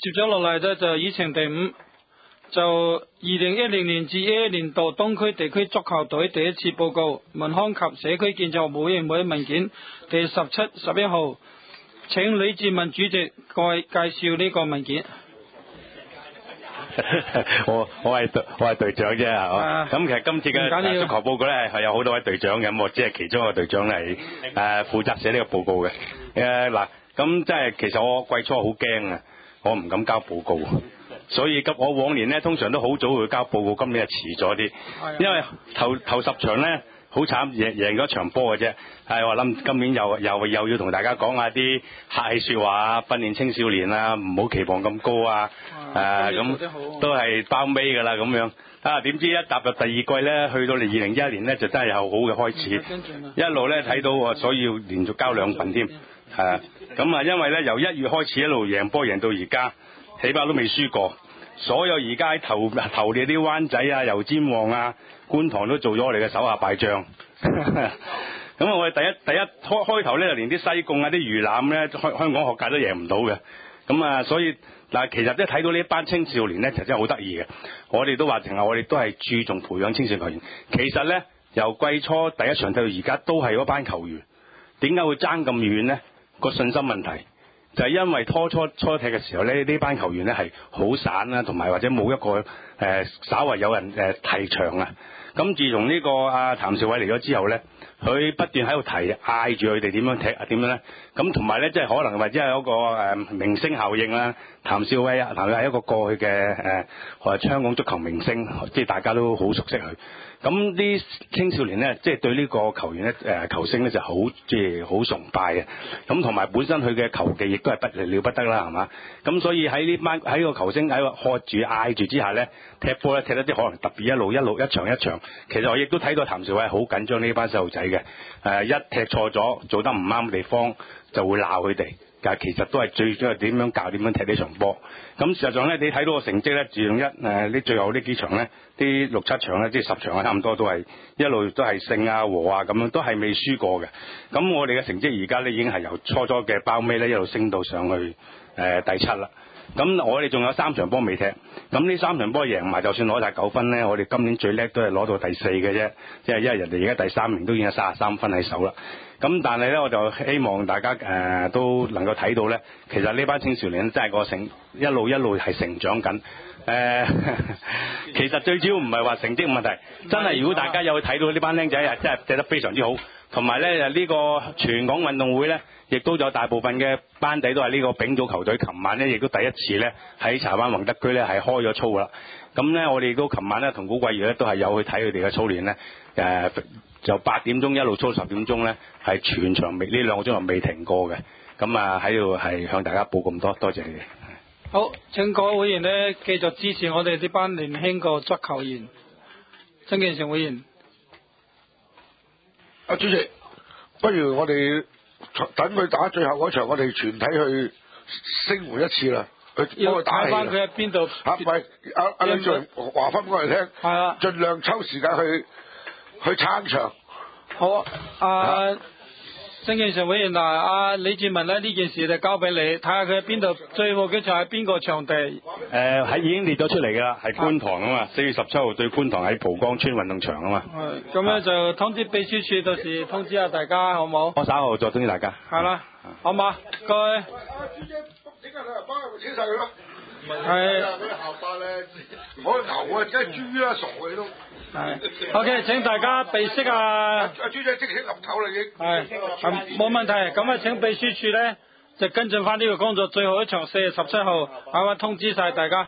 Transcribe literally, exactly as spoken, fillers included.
接咗落嚟咧就議程第五，就二零一零年至一一年度東區地區足球隊第一次報告，民康及社區建設委員會文件第十七、十一號，請李志文主席介介紹呢個文件。 我我係隊我係隊長啫，係嘛？咁其實今次嘅足球報告咧係有好多位隊長嘅，咁我只係其中一個隊長係誒負責寫呢個報告嘅。誒嗱，咁即係其實我季初好驚啊，我唔敢交報告，所以咁我往年咧通常都好早會交報告，今年係遲咗啲，因為頭頭十場咧。好慘，贏贏咗場波嘅啫，係我諗今年又又又要同大家講下啲客氣說話啊，訓練青少年啊，唔好期望咁高啊，誒咁、呃、都係包尾噶啦咁樣。啊點知一踏入第二季咧，去到嚟二零一一年咧，就真係有好嘅開始，一路咧睇到我所以要連續交兩份添，係啊，咁啊因為咧由一月開始一路贏波贏到而家，起碼都未輸過。所有而家喺頭頭列啲灣仔啊、油尖旺啊、觀塘都做咗我哋嘅手下敗將。咁我哋第一第一開開頭咧，就連啲西貢啊、啲魚腩咧，香香港學界都贏唔到嘅。咁啊，所以嗱，其實即係睇到呢一班青少年咧，其實真係好得意嘅。我哋都話成日我哋都係注重培養青少年球員。其實咧，由季初第一場睇到而家，都係嗰班球員。點解會爭咁遠呢？個信心問題。就係因為初初初踢嘅時候咧，呢班球員咧係好散啦，同埋或者冇一個誒、呃、稍為有人誒、呃、提場啊。咁自從呢、這個阿譚兆偉嚟咗之後咧，佢不斷喺度提嗌住佢哋點樣踢啊點樣咧。咁同埋咧，即係可能或者係有個誒、呃、明星效應啦。譚兆偉啊，譚兆偉係一個過去嘅誒誒香港足球明星，即係大家都好熟悉佢。咁啲青少年咧，即係對呢個球員咧，誒球星咧就好即係好崇拜嘅。咁同埋本身佢嘅球技亦都係不了不得啦，係嘛？咁所以喺呢班喺個球星喺個喝住嗌住之下咧，踢波咧踢得啲可能特別一路一路一場一場。其實我亦都睇到譚兆偉好緊張呢班細路仔嘅。誒一踢錯咗，做得唔啱嘅地方就會鬧佢哋。但係其實都係最主要係點樣教點樣踢呢場波。咁事實上咧，你睇到個成績咧，自從一誒呢最後呢幾場咧，啲六七場咧，即係十場啊，差唔多都係一路都係勝啊和啊咁樣，都係未輸過嘅。咁我哋嘅成績而家咧已經係由初初嘅包尾咧一路升到上去誒、呃、第七啦。咁我哋仲有三場波未踢，咁呢三場波贏埋，就算攞晒九分咧，我哋今年最叻都係攞到第四嘅啫，即係因為人哋而家第三名都已經有三十三分喺手啦。咁但係咧，我就希望大家誒、呃、都能夠睇到咧，其實呢班青少年真係個成一路一路係成長緊。誒、呃，其實最主要唔係話成績問題，真係如果大家有去睇到呢班僆仔啊，真係踢得非常之好。同埋咧，呢、這個全港運動會咧，亦都有大部分嘅班底都係呢個丙組球隊。琴晚咧，亦都第一次咧喺柴灣宏德區咧係開咗操㗎啦。咁咧，我哋都琴晚咧同古貴如咧都係有去睇佢哋嘅操練咧。誒、呃，就八點鐘一路操十點鐘咧，係全場未呢兩個鐘頭未停過嘅。咁啊喺度係向大家報咁多，多謝你哋。 好，請各位會員咧繼續支持我哋呢班年輕個足球員。曾建成會員。 阿主席，不如我哋等佢打最後嗰場，我哋全體去聲援一次啦，去幫佢打氣。要睇翻佢喺邊度？嚇，唔係阿阿李俊話翻俾我哋聽，係啊，盡量抽時間去去撐場。 好啊，阿曾建成會員嗱，阿李志文咧呢件事就交俾你，睇下佢喺邊度，最後嘅場喺邊個場地？誒、 呃，喺已經列咗出嚟㗎啦，係觀塘啊嘛，四月十七號對觀塘喺蒲崗村運動場啊嘛。係，咁咧就通知秘書處，到時通知下大家，好唔好？我稍後再通知大家。 係啦，好嘛，各位。 阿朱姐，整下兩日包咪扯曬佢咯。 係。 嗰啲校巴咧，我牛啊，真係豬啦，傻嘅都。 係 ，OK， 請大家備悉啊！ 阿朱仔即刻岌頭啦已經。 係，冇問題。咁啊，請秘書處咧就跟進翻呢個工作，最後一場四月十七號，啱啱通知晒大家。